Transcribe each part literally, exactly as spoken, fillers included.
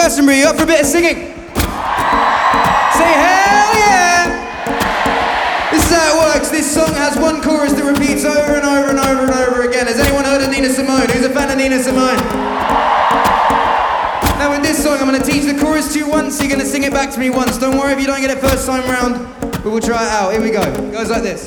Glastonbury, you up for a bit of singing? Say hell yeah! This is how it works. This song has one chorus that repeats over and over and over and over again. Has anyone heard of Nina Simone? Who's a fan of Nina Simone? Now with this song, I'm going to teach the chorus to you once. You're going to sing it back to me once. Don't worry if you don't get it first time round, but we'll try it out. Here we go. It goes like this.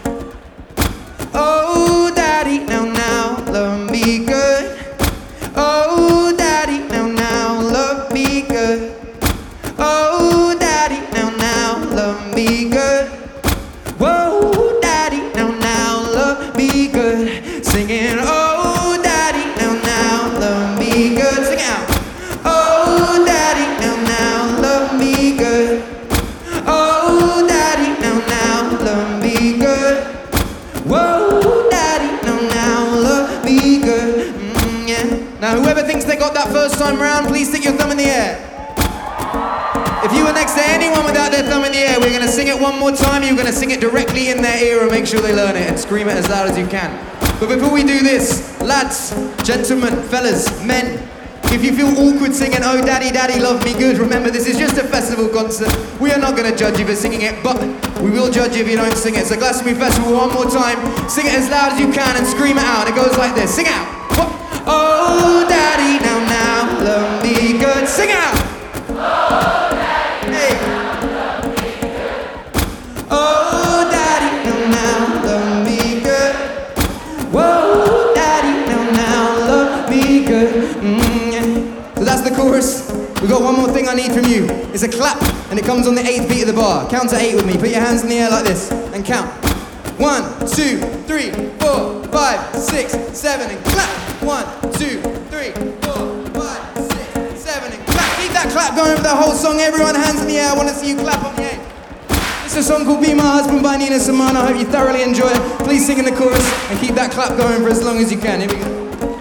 Oh, daddy, now, now, love me good. Oh, daddy, now, now, love me good. Oh, daddy, now, now, love me good. Whoa, daddy, now, now, love me good. Singing, oh, daddy, now, now, love me good. Sing it out. Oh, daddy, now, now, love me good. Oh, daddy, now, now, love me good. Whoa, daddy, now, now, love me good. Mm, yeah. Now, whoever thinks they got that first time round, please stick your thumb in the air. If you were next to anyone without their thumb in the air, we're going to sing it one more time. You're going to sing it directly in their ear and make sure they learn it and scream it as loud as you can. But before we do this, lads, gentlemen, fellas, men, if you feel awkward singing, oh daddy, daddy, love me good, remember this is just a festival concert. We are not going to judge you for singing it, but we will judge you if you don't sing it. So Glastonbury Festival, one more time. Sing it as loud as you can and scream it out. It goes like this. Sing out. What? Oh daddy, now, now, love me good. Sing out. Oh daddy, hey. Now, love me good. Oh daddy, now, now, love me good. Whoa, daddy, now, now, love me good. Mm, yeah. So that's the chorus. We've got one more thing I need from you. It's a clap, and it comes on the eighth beat of the bar. Count to eight with me. Put your hands in the air like this, and count. One, two, three, four, five, six, seven, and clap. One, two, three, four, five, six, seven, and clap. Keep that clap going for the whole song. Everyone, hands in the air. I want to see you clap on the eight. It's a song called Be My Husband by Nina Simone. I hope you thoroughly enjoy it. Please sing in the chorus and keep that clap going for as long as you can. Here we go.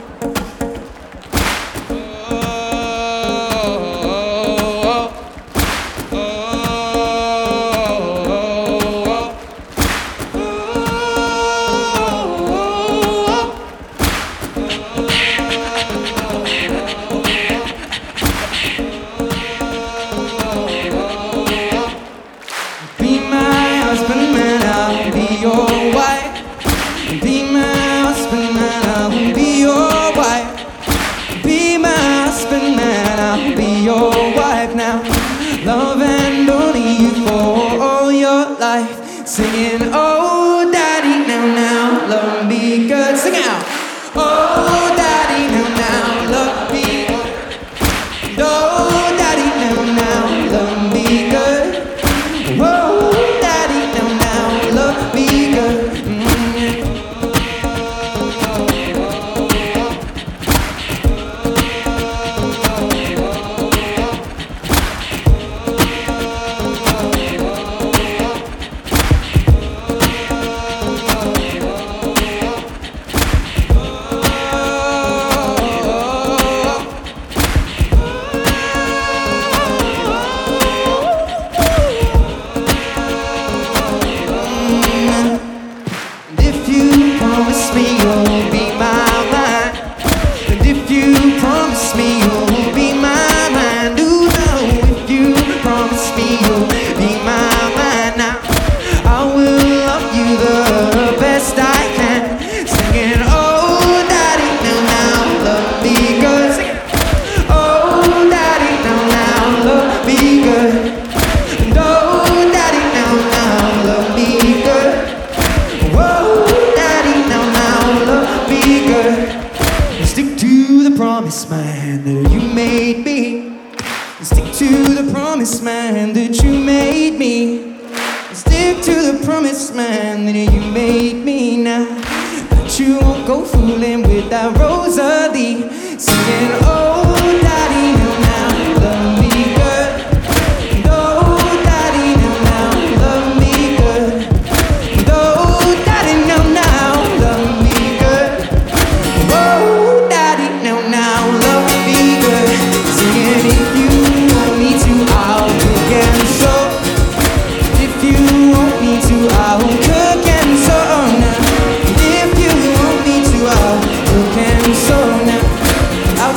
Singing, oh daddy, now, now, love me good. Sing it out. Oh daddy, now, now, love me good. Oh daddy, now, now, love me good. Whoa, daddy, now, now, love me good. Promise man that you made me. Stick to the promise man that you made me. Stick to the promise man that you made me now. That you won't go fooling with that Rosalie. Singing, oh daddy, now, now, love me good. Oh daddy, now, now, love me good. Oh daddy, now, now, love me good. Oh daddy, now, now, love me good. Singing, if you want me to, I'll cook and sew. If you want me to, I'll cook and sew now. If you want me to, I'll cook and sew now.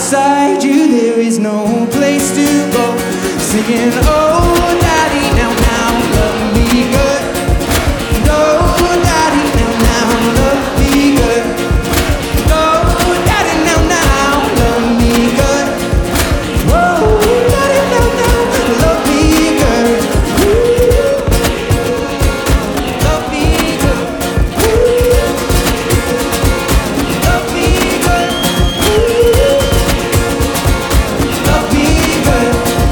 beside you there is no place to go. Singing, oh daddy, now, now, love me good. Oh daddy, now, now, love me good. Oh daddy, now, now, love me good. Oh daddy, now, now, love me good. Ooh. Love me good. Ooh. Love me good. Ooh. Love me good.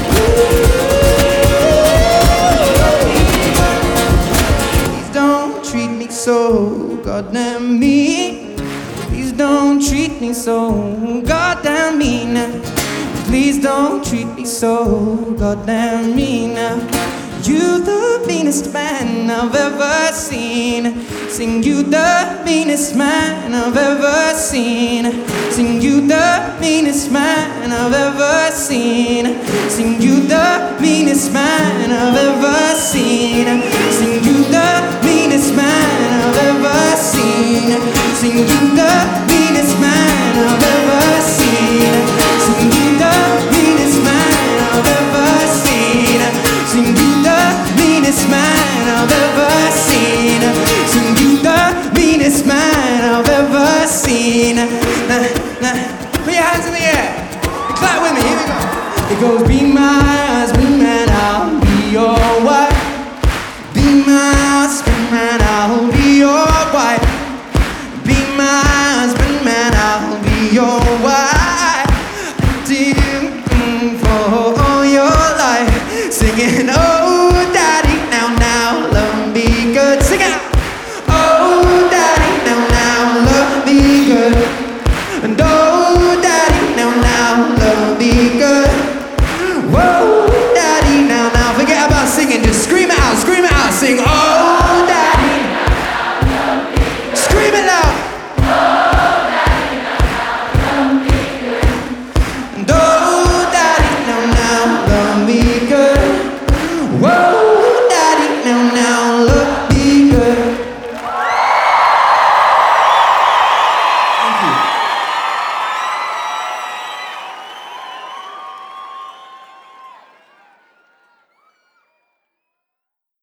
Please don't treat me so goddamn mean. Please don't treat me so goddamn mean. Please don't treat me so goddamn mean. You the meanest man I've ever seen. Sing you the meanest man I've ever seen. Sing you the meanest man I've ever seen. Sing you the meanest man I've ever seen. Sing you the meanest man I've ever seen. Sing you the meanest man I've ever seen. Sing you the meanest man I've ever seen. Sing you the meanest man I've ever seen. Sing you the meanest man I've ever seen. Nah, nah. Put your hands in the air. Clap with me. Here we go. It goes, be my husband, man, I'll be your wife. Be my husband, man, I'll be your wife. Be my husband, man, I'll be your wife. Until